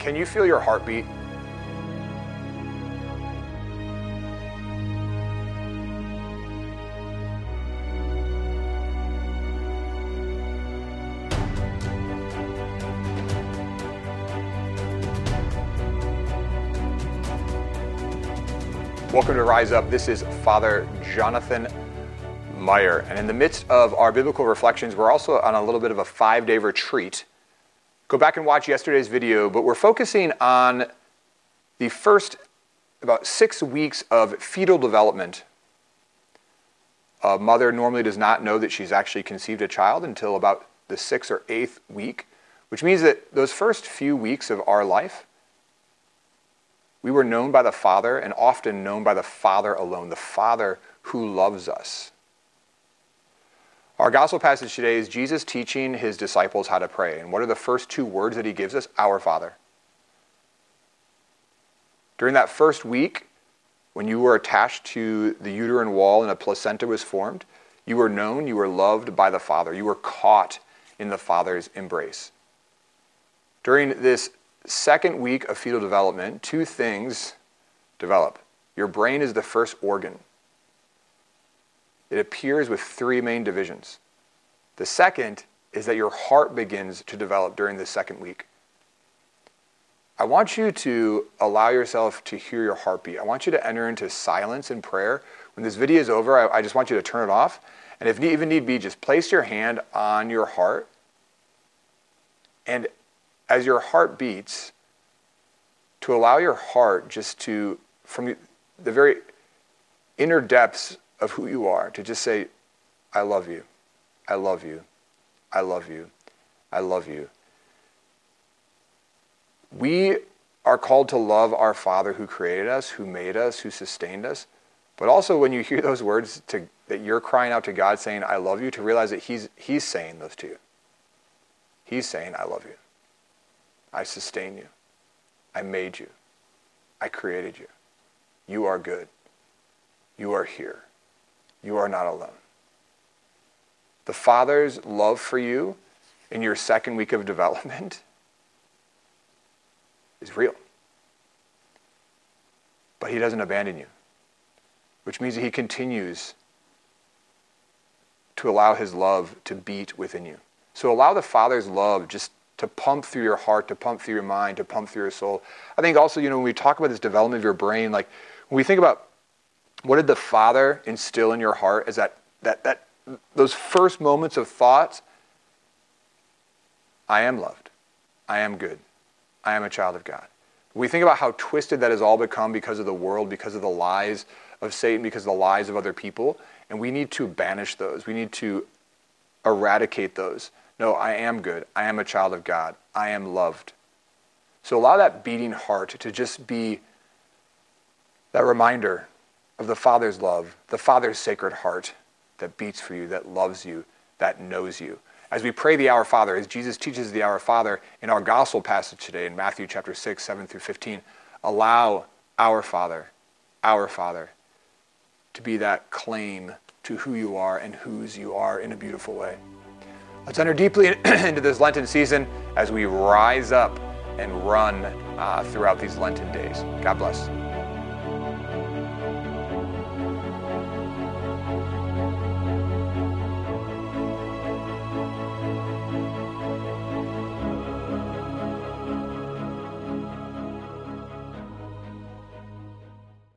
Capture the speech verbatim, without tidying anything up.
Can you feel your heartbeat? Welcome to Rise Up. This is Father Jonathan Meyer. And in the midst of our biblical reflections, we're also on a little bit of a five-day retreat. Go back and watch yesterday's video, but we're focusing on the first about six weeks of fetal development. A mother normally does not know that she's actually conceived a child until about the sixth or eighth week, which means that those first few weeks of our life, we were known by the Father, and often known by the Father alone, the Father who loves us. Our gospel passage today is Jesus teaching his disciples how to pray. And what are the first two words that he gives us? Our Father. During that first week, when you were attached to the uterine wall and a placenta was formed, you were known, you were loved by the Father. You were caught in the Father's embrace. During this second week of fetal development, two things develop. Your brain is the first organ. It appears with three main divisions. The second is that your heart begins to develop during the second week. I want you to allow yourself to hear your heartbeat. I want you to enter into silence and prayer. When this video is over, I, I just want you to turn it off. And if even need be, just place your hand on your heart. And as your heart beats, to allow your heart just to, from the very inner depths of who you are, to just say, I love you, I love you, I love you, I love you. We are called to love our Father who created us, who made us, who sustained us. But also when you hear those words to, that you're crying out to God saying, I love you, to realize that he's, he's saying those to you. He's saying, I love you. I sustain you. I made you. I created you. You are good. You are here. You are not alone. The Father's love for you in your second week of development is real. But he doesn't abandon you, which means that he continues to allow his love to beat within you. So allow the Father's love just to pump through your heart, to pump through your mind, to pump through your soul. I think also, you know, when we talk about this development of your brain, like when we think about what did the Father instill in your heart, is that that that those first moments of thoughts, I am loved, I am good, I am a child of God. When we think about how twisted that has all become because of the world, because of the lies of Satan, because of the lies of other people, and we need to banish those. We need to eradicate those. No, I am good. I am a child of God. I am loved. So allow that beating heart to just be that reminder of the Father's love, the Father's sacred heart that beats for you, that loves you, that knows you. As we pray the Our Father, as Jesus teaches the Our Father in our gospel passage today in Matthew chapter six, seven through fifteen, allow our Father, our Father, to be that claim to who you are and whose you are in a beautiful way. Let's enter deeply into this Lenten season as we rise up and run uh, throughout these Lenten days. God bless.